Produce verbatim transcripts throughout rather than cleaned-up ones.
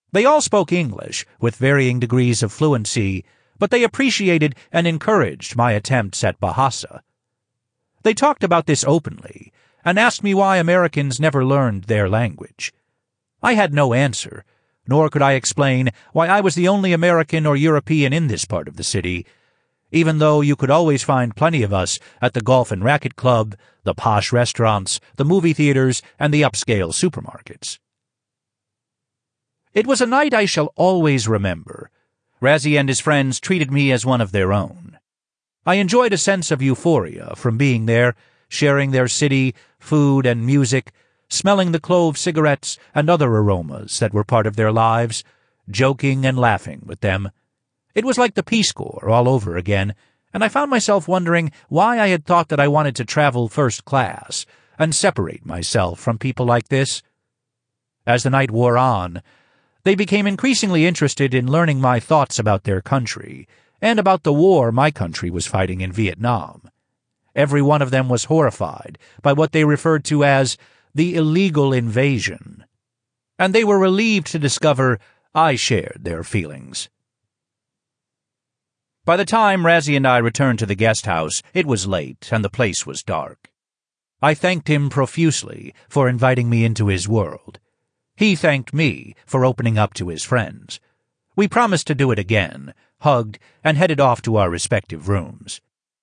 They all spoke English, with varying degrees of fluency, but they appreciated and encouraged my attempts at Bahasa. They talked about this openly, and asked me why Americans never learned their language. I had no answer, nor could I explain why I was the only American or European in this part of the city, even though you could always find plenty of us at the golf and racket club, the posh restaurants, the movie theaters, and the upscale supermarkets. It was a night I shall always remember. Razzie and his friends treated me as one of their own. I enjoyed a sense of euphoria from being there, sharing their city, food, and music, smelling the clove cigarettes and other aromas that were part of their lives, joking and laughing with them. It was like the Peace Corps all over again, and I found myself wondering why I had thought that I wanted to travel first class and separate myself from people like this. As the night wore on, they became increasingly interested in learning my thoughts about their country and about the war my country was fighting in Vietnam. Every one of them was horrified by what they referred to as the illegal invasion, and they were relieved to discover I shared their feelings. By the time Razzie and I returned to the guest house, it was late and the place was dark. I thanked him profusely for inviting me into his world. He thanked me for opening up to his friends. We promised to do it again, hugged, and headed off to our respective rooms.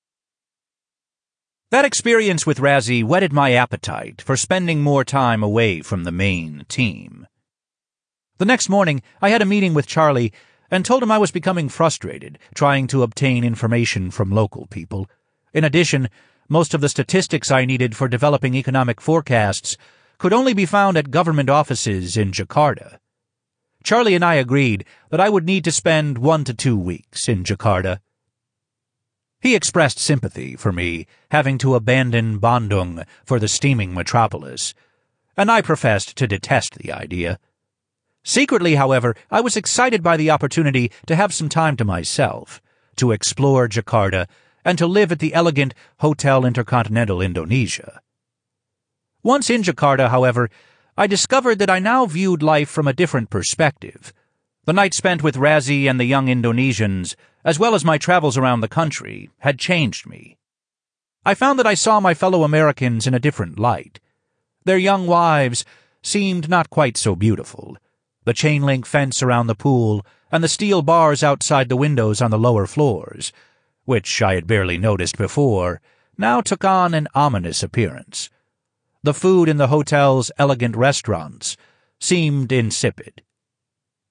That experience with Razzie whetted my appetite for spending more time away from the main team. The next morning, I had a meeting with Charlie and told him I was becoming frustrated trying to obtain information from local people. In addition, most of the statistics I needed for developing economic forecasts could only be found at government offices in Jakarta. Charlie and I agreed that I would need to spend one to two weeks in Jakarta. He expressed sympathy for me having to abandon Bandung for the steaming metropolis, and I professed to detest the idea. Secretly, however, I was excited by the opportunity to have some time to myself, to explore Jakarta, and to live at the elegant Hotel Intercontinental Indonesia. Once in Jakarta, however, I discovered that I now viewed life from a different perspective. The night spent with Razzie and the young Indonesians, as well as my travels around the country, had changed me. I found that I saw my fellow Americans in a different light. Their young wives seemed not quite so beautiful. The chain-link fence around the pool and the steel bars outside the windows on the lower floors, which I had barely noticed before, now took on an ominous appearance. The food in the hotel's elegant restaurants seemed insipid.